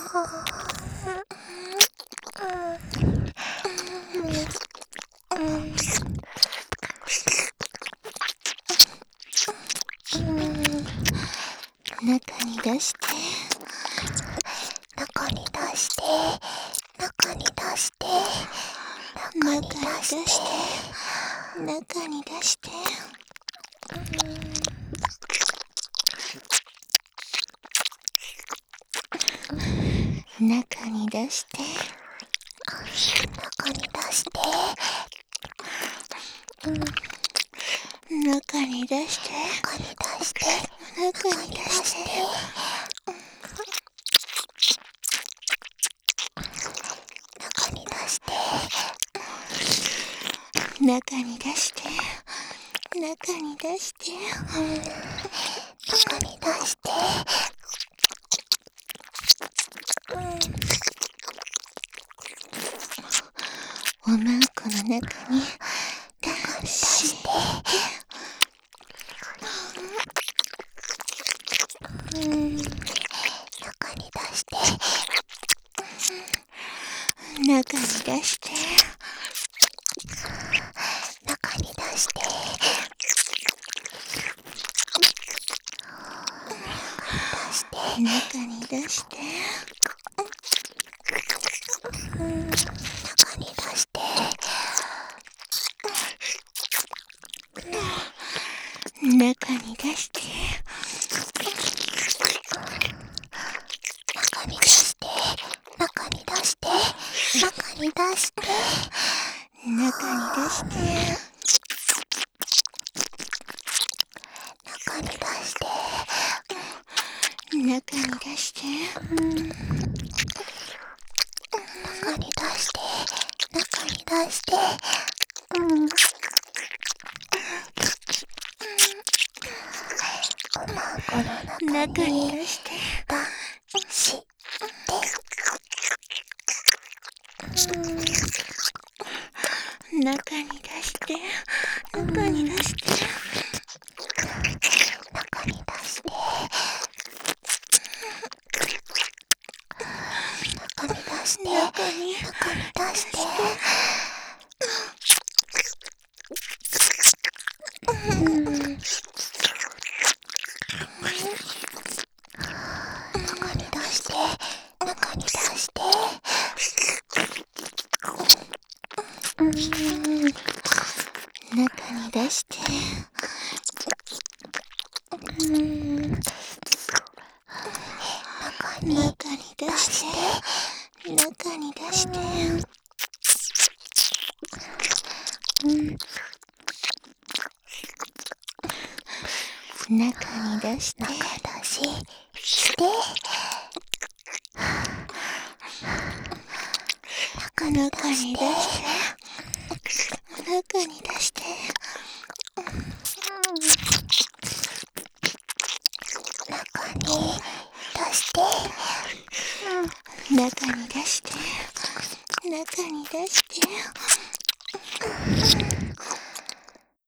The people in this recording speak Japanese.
中に出して中に出して中に出して中に出して中に出して中に出して中に出して中に出して中に出して中に出して中に出して中に出して中に出して中に出しておまんこの中に中に出して中に出して中に出して中に出して中に出して中に出して中に出して中に出して中に出して中に出して中に出して中に出して中に出して中に出して中に出しておまんこの中中にに出して出して中に出して中に出して中に出して中に出して中に中に出して中に出して中に出して中に出して中に中に出して中に出して中に出して中出しして中に出して中に出して中に出して中に出